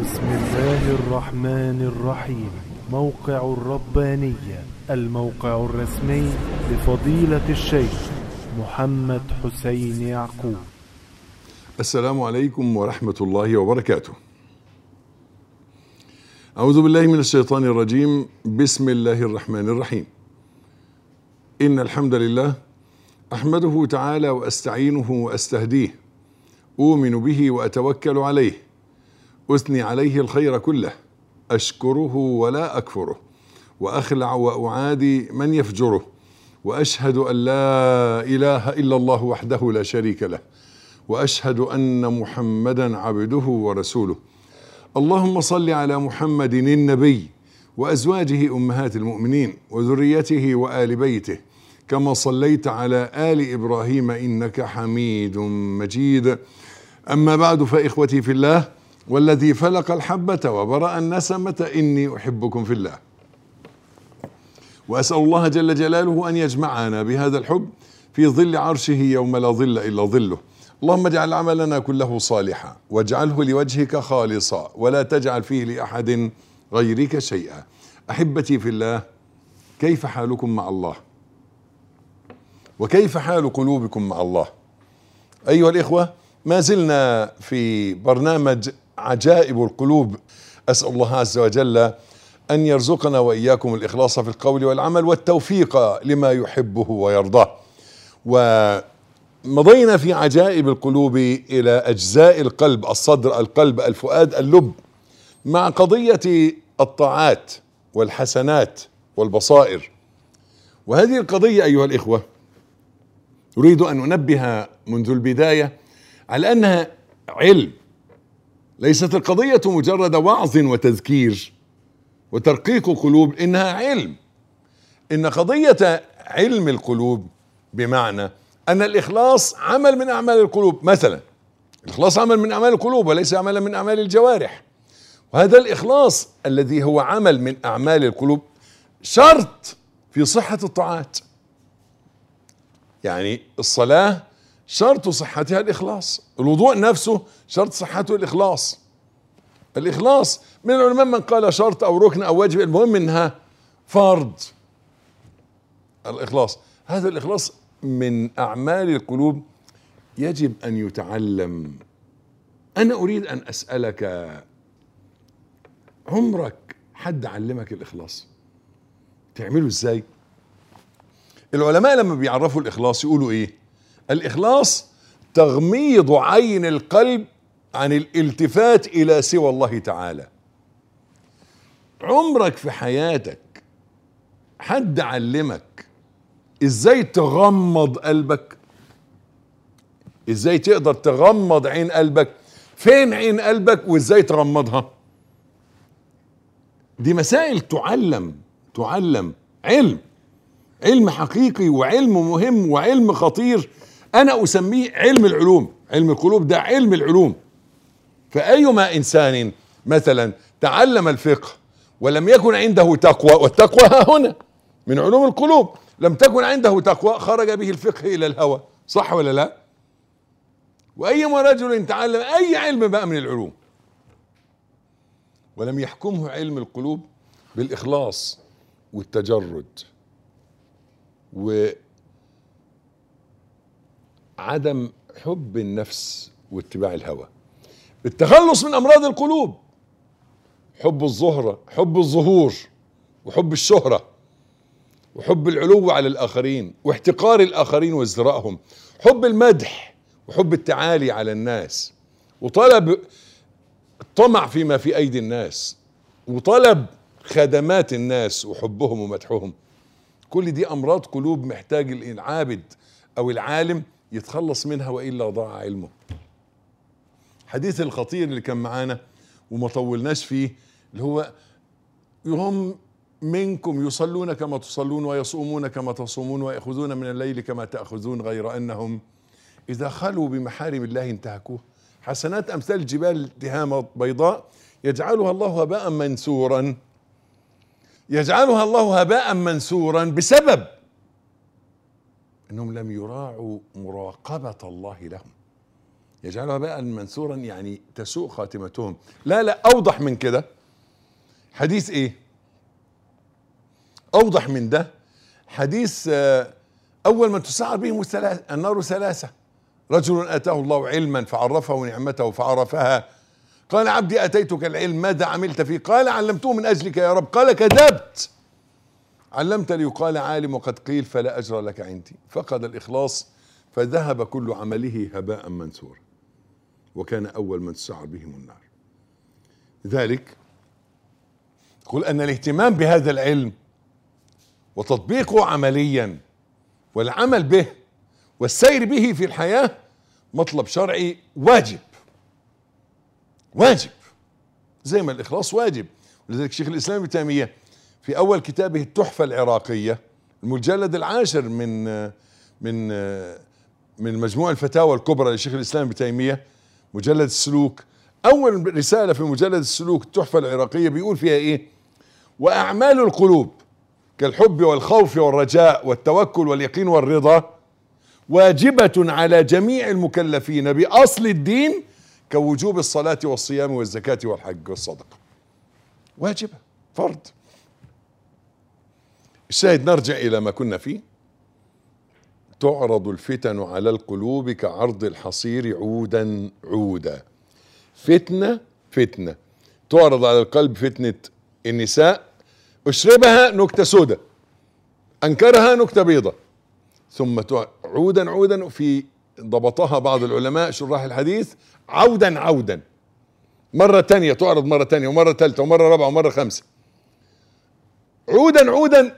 بسم الله الرحمن الرحيم. موقع الربانية، الموقع الرسمي لفضيلة الشيخ محمد حسين يعقوب. السلام عليكم ورحمة الله وبركاته. أعوذ بالله من الشيطان الرجيم. بسم الله الرحمن الرحيم. إن الحمد لله أحمده تعالى وأستعينه وأستهديه، أؤمن به وأتوكل عليه، أثني عليه الخير كله، أشكره ولا أكفره، وأخلع وأعادي من يفجره، وأشهد أن لا إله إلا الله وحده لا شريك له، وأشهد أن محمدا عبده ورسوله. اللهم صل على محمد النبي وأزواجه أمهات المؤمنين وذريته وآل بيته، كما صليت على آل إبراهيم إنك حميد مجيد. أما بعد، فإخوتي في الله، والذي فلق الحبة وبرأ النسمة إني أحبكم في الله، وأسأل الله جل جلاله أن يجمعنا بهذا الحب في ظل عرشه يوم لا ظل إلا ظله. اللهم اجعل عملنا كله صالحا، واجعله لوجهك خالصا، ولا تجعل فيه لأحد غيرك شيئا. أحبتي في الله، كيف حالكم مع الله؟ وكيف حال قلوبكم مع الله؟ أيها الإخوة، ما زلنا في برنامج عجائب القلوب. أسأل الله عز وجل أن يرزقنا وإياكم الإخلاص في القول والعمل والتوفيق لما يحبه ويرضاه. ومضينا في عجائب القلوب إلى أجزاء القلب: الصدر، القلب، الفؤاد، اللب، مع قضية الطاعات والحسنات والبصائر. وهذه القضية أيها الإخوة أريد أن أنبه منذ البداية على أنها علم، ليست القضية مجرد وعظ وتذكير وترقيق قلوب، إنها علم. إن قضية علم القلوب بمعنى أن الإخلاص عمل من أعمال القلوب. مثلا الإخلاص عمل من أعمال القلوب وليس عملا من أعمال الجوارح، وهذا الإخلاص الذي هو عمل من أعمال القلوب شرط في صحة الطاعات. يعني الصلاة شرط صحتها الإخلاص، الوضوء نفسه شرط صحته الإخلاص. الإخلاص من العلماء من قال شرط أو ركن أو واجب، المهم إنها فرض. الإخلاص، هذا الإخلاص من أعمال القلوب، يجب أن يتعلم. أنا أريد أن أسألك، عمرك حد علمك الإخلاص؟ تعمله إزاي؟ العلماء لما بيعرفوا الإخلاص يقولوا إيه؟ الإخلاص تغميض عين القلب عن الالتفات إلى سوى الله تعالى. عمرك في حياتك حد علمك إزاي تغمض قلبك؟ إزاي تقدر تغمض عين قلبك؟ فين عين قلبك وإزاي تغمضها؟ دي مسائل تعلم علم حقيقي، وعلم مهم، وعلم خطير. أنا أسميه علم العلوم. علم القلوب ده علم العلوم. فأيما إنسان مثلا تعلم الفقه ولم يكن عنده تقوى، والتقوى ها هنا من علوم القلوب، لم تكن عنده تقوى خرج به الفقه إلى الهوى، صح ولا لا؟ وأيما رجل تعلم أي علم بقى من العلوم ولم يحكمه علم القلوب بالإخلاص والتجرد وعدم حب النفس واتباع الهوى، التخلص من أمراض القلوب: حب الظهر، حب الظهور، وحب الشهرة، وحب العلو على الآخرين، واحتقار الآخرين وازدراءهم، حب المدح، وحب التعالي على الناس، وطلب الطمع فيما في أيدي الناس، وطلب خدمات الناس وحبهم ومدحهم. كل دي أمراض قلوب محتاج العابد أو العالم يتخلص منها، وإلا ضاع علمه. حديث الخطير اللي كان معانا وما طولناش فيه، اللي هو: هم منكم يصلون كما تصلون ويصومون كما تصومون ويأخذون من الليل كما تأخذون، غير أنهم إذا خلوا بمحارم الله انتهكوه. حسنات أمثال الجبال تهامة بيضاء يجعلها الله هباء منثورا، يجعلها الله هباء منثورا بسبب أنهم لم يراعوا مراقبة الله لهم. يجعلها بقى منثورا يعني تسوء خاتمتهم. لا اوضح من كده حديث ايه؟ اوضح من ده حديث اول من تسعر بهم النار ثلاثة: رجل اتاه الله علما فعرفه نعمته فعرفها، قال عبدي اتيتك العلم ماذا عملت فيه؟ قال علمته من اجلك يا رب. قال كذبت، علمت ليقال عالم وقد قيل فلا اجر لك عندي. فقد الاخلاص فذهب كل عمله هباء منثورا، وكان اول من تسعر بهم النار. لذلك قل ان الاهتمام بهذا العلم وتطبيقه عمليا والعمل به والسير به في الحياة مطلب شرعي واجب زي ما الإخلاص واجب. ولذلك شيخ الإسلام ابن تيمية في أول كتابه التحفة العراقية المجلد العاشر من مجموع الفتاوى الكبرى لشيخ الإسلام ابن تيمية، مجلد السلوك، أول رسالة في مجلد السلوك التحفة العراقية بيقول فيها إيه؟ وأعمال القلوب كالحب والخوف والرجاء والتوكل واليقين والرضا واجبة على جميع المكلفين بأصل الدين كوجوب الصلاة والصيام والزكاة والحج والصدقة. واجبة، فرض. الشاهد نرجع إلى ما كنا فيه. تعرض الفتن على القلوب كعرض الحصير عودا عودا. فتنة تعرض على القلب، فتنة النساء اشربها نكتة سودة، انكرها نكتة بيضة، ثم عودا في ضبطها بعض العلماء شراح الحديث عودا مرة تانية، تعرض مرة تانية ومرة ثالثة ومرة رابعة ومرة خمسة. عودا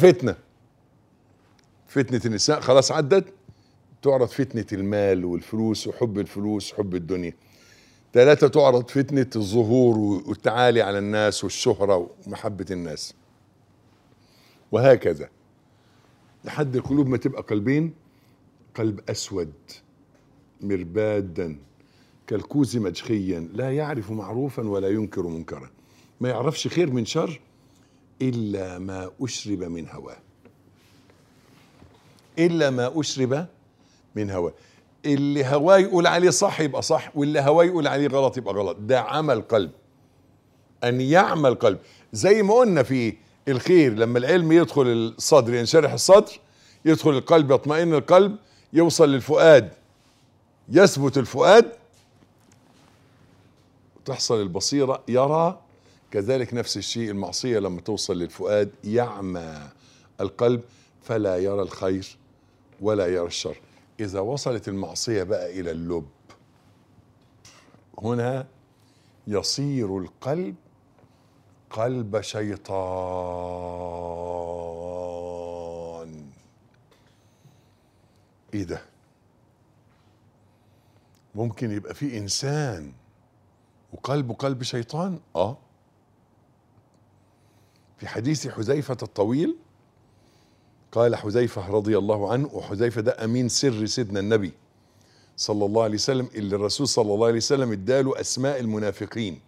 فتنة النساء خلاص عدت، تعرض فتنة المال والفلوس وحب الفلوس وحب الدنيا. 3 تعرض فتنة الظهور والتعالي على الناس والشهرة ومحبة الناس، وهكذا لحد القلوب ما تبقى قلبين: قلب أسود مربادا كالكوز مجخيا لا يعرف معروفا ولا ينكر منكرا، ما يعرفش خير من شر إلا ما أشرب من هواه، اللي هواه يقول عليه صح يبقى صح، واللي هواه يقول عليه غلط يبقى غلط. ده عمل قلب، أن يعمل قلب. زي ما قلنا في الخير لما العلم يدخل الصدر ينشرح الصدر، يدخل القلب يطمئن القلب، يوصل للفؤاد يثبت الفؤاد، تحصل البصيرة يرى. كذلك نفس الشيء المعصية لما توصل للفؤاد يعمى القلب فلا يرى الخير ولا يرى الشر. إذا وصلت المعصية بقى إلى اللب، هنا يصير القلب قلب شيطان. ايه ده؟ ممكن يبقى في انسان وقلبه قلب شيطان؟ في حديث حذيفة الطويل قال حذيفة رضي الله عنه، وحذيفة ده امين سر سيدنا النبي صلى الله عليه وسلم، اللي الرسول صلى الله عليه وسلم اداله اسماء المنافقين.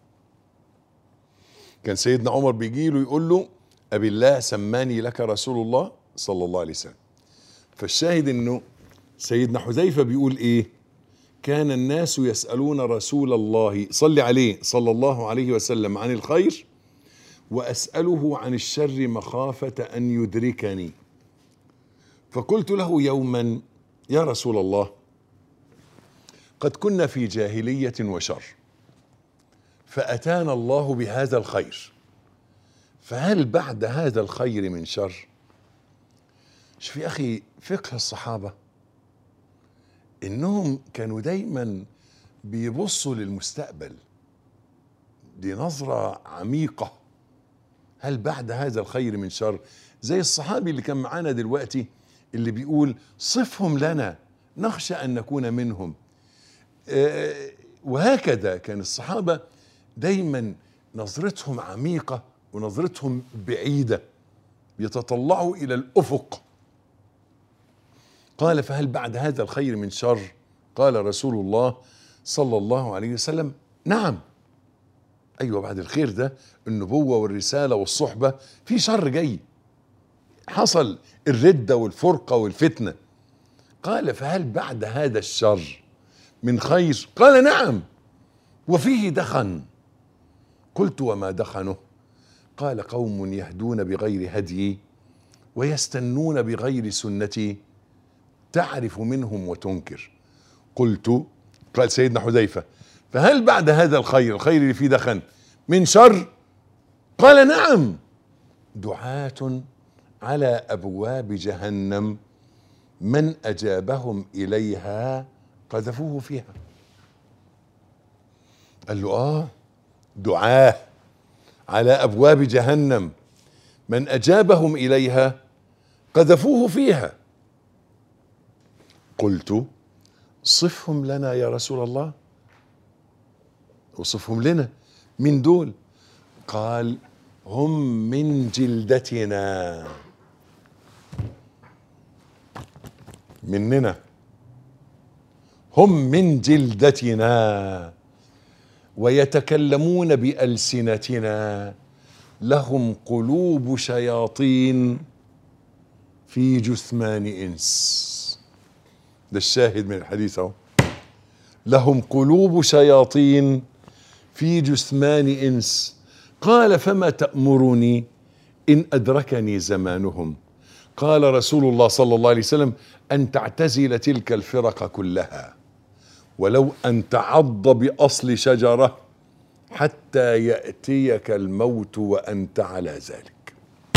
كان سيدنا عمر بيجي له يقول له: أبي الله سماني لك رسول الله صلى الله عليه وسلم. فالشاهد انه سيدنا حذيفة بيقول ايه؟ كان الناس يسألون رسول الله صلى عليه صلى الله عليه وسلم عن الخير وأسأله عن الشر مخافة أن يدركني. فقلت له يوما: يا رسول الله، قد كنا في جاهلية وشر، فأتانا الله بهذا الخير، فهل بعد هذا الخير من شر؟ شوف يا أخي فقه الصحابة، إنهم كانوا دايما بيبصوا للمستقبل، دي نظرة عميقة. هل بعد هذا الخير من شر؟ زي الصحابي اللي كان معانا دلوقتي اللي بيقول: صفهم لنا نخشى أن نكون منهم. وهكذا كان الصحابة دايما نظرتهم عميقة ونظرتهم بعيدة، يتطلعوا إلى الأفق. قال: فهل بعد هذا الخير من شر؟ قال رسول الله صلى الله عليه وسلم: نعم. أيوة، بعد الخير ده النبوة والرسالة والصحبة في شر جاي، حصل الردة والفرقة والفتنة. قال: فهل بعد هذا الشر من خير؟ قال نعم، وفيه دخن. قلت وما دخنه؟ قال قوم يهدون بغير هديي ويستنون بغير سنتي تعرف منهم وتنكر. قلت، قال سيدنا حذيفة: فهل بعد هذا الخير اللي فيه دخن من شر؟ قال نعم، دعاة على أبواب جهنم من أجابهم إليها قذفوه فيها. قال له دعاة على أبواب جهنم من أجابهم إليها قذفوه فيها. قلت: صفهم لنا يا رسول الله. وصفهم لنا، من دول؟ قال: هم من جلدتنا، مننا، هم من جلدتنا ويتكلمون بألسنتنا، لهم قلوب شياطين في جثمان إنس. ده الشاهد من الحديث اهو، لهم قلوب شياطين في جثمان إنس. قال: فما تأمرني إن أدركني زمانهم؟ قال رسول الله صلى الله عليه وسلم: أن تعتزل تلك الفرق كلها، ولو أن تعض بأصل شجرة حتى يأتيك الموت وأنت على ذلك.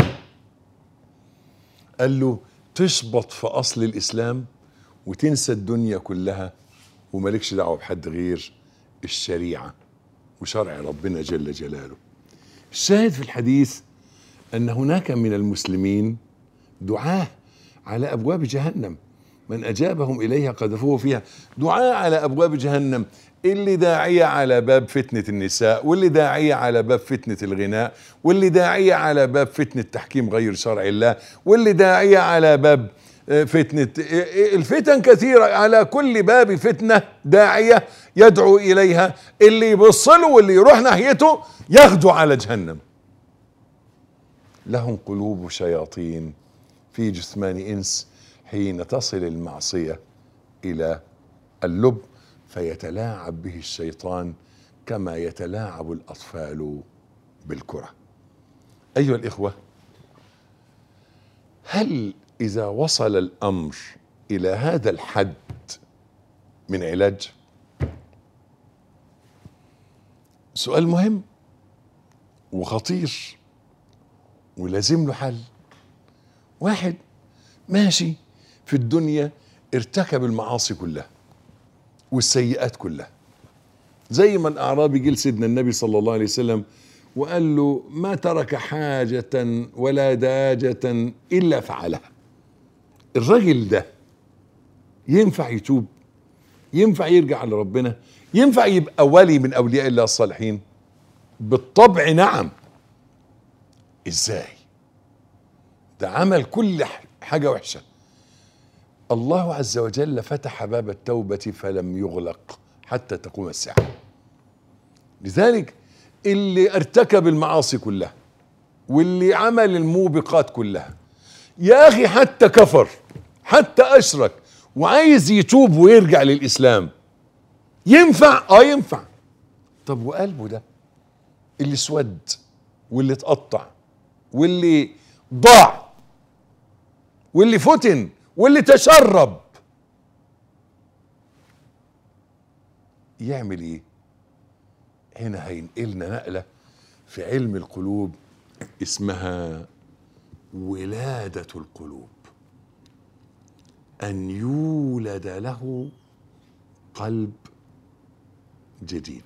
قال له: تشبط في أصل الإسلام وتنسى الدنيا كلها ومالكش دعوة بحد غير الشريعة وشرع ربنا جل جلاله. الشاهد في الحديث أن هناك من المسلمين دعاة على أبواب جهنم من أجابهم إليها قذفوه فيها. دعاة على أبواب جهنم، اللي داعية على باب فتنة النساء، واللي داعية على باب فتنة الغناء، واللي داعية على باب فتنة تحكيم غير شرع الله، واللي داعية على باب فتنة. الفتن كثيرة، على كل باب فتنة داعية يدعو إليها، اللي يبص له واللي يروح ناحيته يغدو على جهنم. لهم قلوب شياطين في جثمان إنس، حين تصل المعصية إلى اللب فيتلاعب به الشيطان كما يتلاعب الأطفال بالكرة. أيها الإخوة، هل إذا وصل الأمر إلى هذا الحد من علاج؟ سؤال مهم وخطير ولازم له حل. واحد ماشي في الدنيا ارتكب المعاصي كلها والسيئات كلها، زي ما الأعرابي جه لسيدنا النبي صلى الله عليه وسلم وقال له: ما ترك حاجة ولا داجة إلا فعلها. الراجل ده ينفع يتوب؟ ينفع يرجع لربنا؟ ينفع يبقى ولي من أولياء الله الصالحين؟ بالطبع نعم. إزاي؟ ده عمل كل حاجة وحشة. الله عز وجل فتح باب التوبة فلم يغلق حتى تقوم الساعة. لذلك اللي ارتكب المعاصي كلها واللي عمل الموبقات كلها، يا أخي حتى كفر، حتى أشرك وعايز يتوب ويرجع للإسلام، ينفع؟ ينفع. طب وقلبه ده اللي اسود واللي اتقطع واللي ضاع واللي فتن واللي تشرب، يعمل ايه؟ هنا هينقلنا نقلة في علم القلوب اسمها ولادة القلوب، أن يولد له قلب جديد.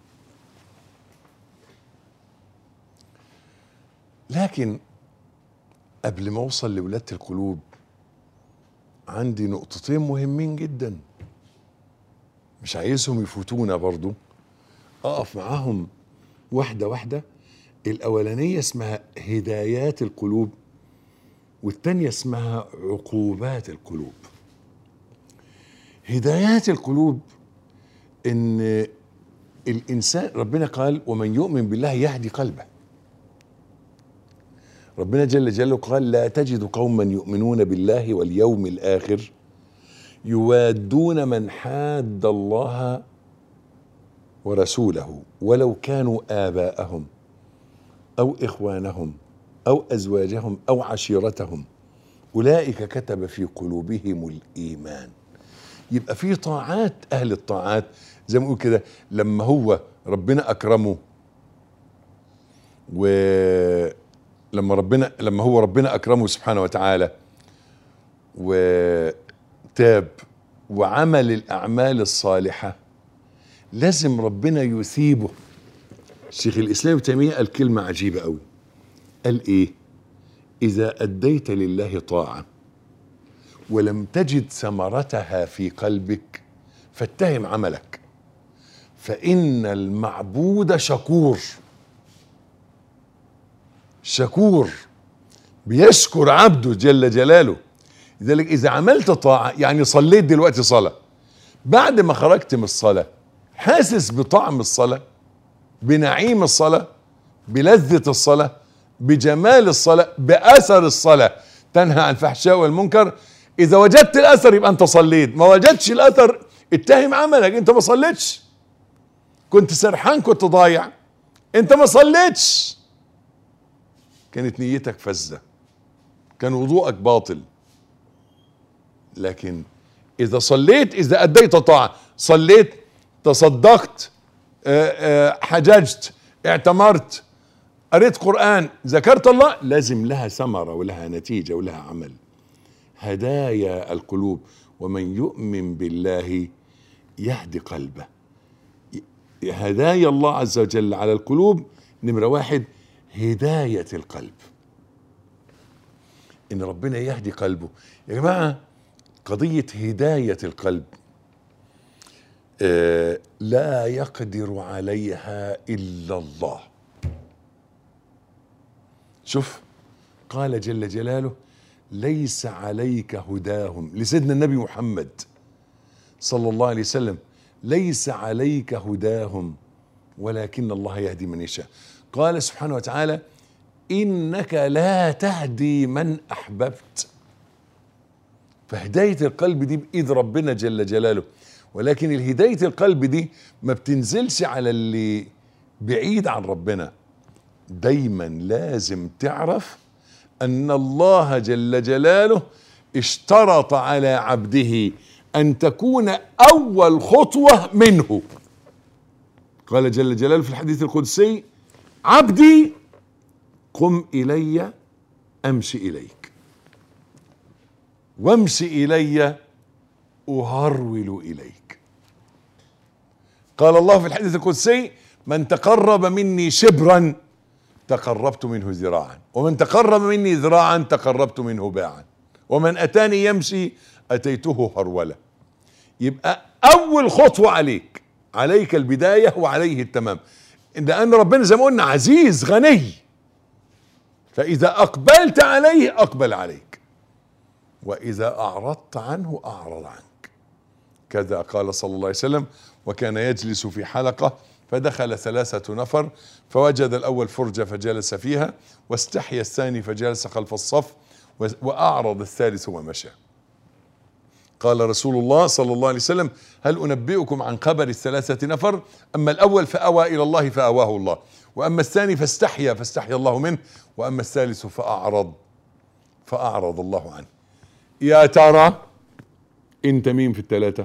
لكن قبل ما اوصل لولادة القلوب عندي نقطتين مهمين جدا مش عايزهم يفوتونا، برضو اقف معاهم واحدة واحدة. الاولانية اسمها هدايات القلوب، والتانية اسمها عقوبات القلوب. هدايات القلوب ان الانسان، ربنا قال: ومن يؤمن بالله يهدي قلبه. ربنا جل جلاله قال: لا تجد قوما يؤمنون بالله واليوم الآخر يوادون من حاد الله ورسوله ولو كانوا آباءهم أو إخوانهم أو أزواجهم أو عشيرتهم أولئك كتب في قلوبهم الإيمان. يبقى في طاعات، أهل الطاعات زي ما نقول كده لما هو ربنا أكرمه، لما هو ربنا أكرمه سبحانه وتعالى وتاب وعمل الأعمال الصالحة، لازم ربنا يثيبه. الشيخ الإسلام ابن تيمية قال كلمة عجيبة قوي، قال إيه؟ إذا أديت لله طاعة ولم تجد ثمرتها في قلبك فاتهم عملك، فإن المعبود شكور. شكور بيشكر عبده جل جلاله. لذلك إذا عملت طاعة، يعني صليت دلوقتي صلاة، بعد ما خرجت من الصلاة حاسس بطعم الصلاة، بنعيم الصلاة، بلذة الصلاة، بجمال الصلاة، بأثر الصلاة، تنهى عن الفحشاء والمنكر. إذا وجدت الأثر يبقى أنت صليت، ما وجدتش الأثر اتهم عملك، أنت ما صليتش، كنت سرحان، كنت ضايع، أنت ما صليتش، كانت نيتك فزة، كان وضوءك باطل. لكن إذا صليت، إذا أديت طاعة، صليت، تصدقت، حججت، اعتمرت، قريت قرآن، ذكرت الله، لازم لها ثمرة ولها نتيجة ولها عمل. هدايا القلوب، ومن يؤمن بالله يهدي قلبه. هدايا الله عز وجل على القلوب، نمرة واحد هداية القلب، إن ربنا يهدي قلبه. يا جماعة قضية هداية القلب لا يقدر عليها إلا الله. شوف قال جل جلاله ليس عليك هداهم، لسيدنا النبي محمد صلى الله عليه وسلم، ليس عليك هداهم ولكن الله يهدي من يشاء. قال سبحانه وتعالى إنك لا تهدي من أحببت. فهداية القلب دي بإيد ربنا جل جلاله، ولكن الهداية القلب دي ما بتنزلش على اللي بعيد عن ربنا. دايما لازم تعرف أن الله جل جلاله اشترط على عبده أن تكون أول خطوة منه. قال جل جلاله في الحديث القدسي عبدي قم إلي أمشي إليك وامشي إلي أهرول إليك. قال الله في الحديث القدسي من تقرب مني شبرا تقربت منه ذراعا، ومن تقرب مني ذراعا تقربت منه باعا، ومن أتاني يمشي أتيته هرولا. يبقى أول خطوة عليك البداية وعليه التمام، لأن ربنا زي ما قلنا عزيز غني، فإذا أقبلت عليه أقبل عليك، وإذا أعرضت عنه أعرض عنك. كذا قال صلى الله عليه وسلم وكان يجلس في حلقة فدخل 3 نفر فوجد الأول فرجة فجلس فيها، واستحيا الثاني فجلس خلف الصف، وأعرض الثالث ومشى. قال رسول الله صلى الله عليه وسلم هل أنبئكم عن خبر 3 نفر؟ أما الأول فأوى إلى الله فأواه الله، وأما الثاني فاستحيا الله منه، وأما الثالث فأعرض الله عنه. يا ترى انت مين في ال3؟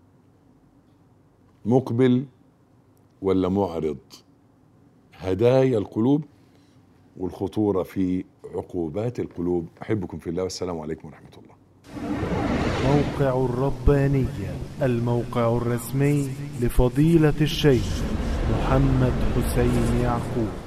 مقبل ولا معرض؟ هدايا القلوب والخطورة في عقوبات القلوب. أحبكم في الله والسلام عليكم ورحمة الله. موقع الربانية، الموقع الرسمي لفضيلة الشيخ محمد حسين يعقوب.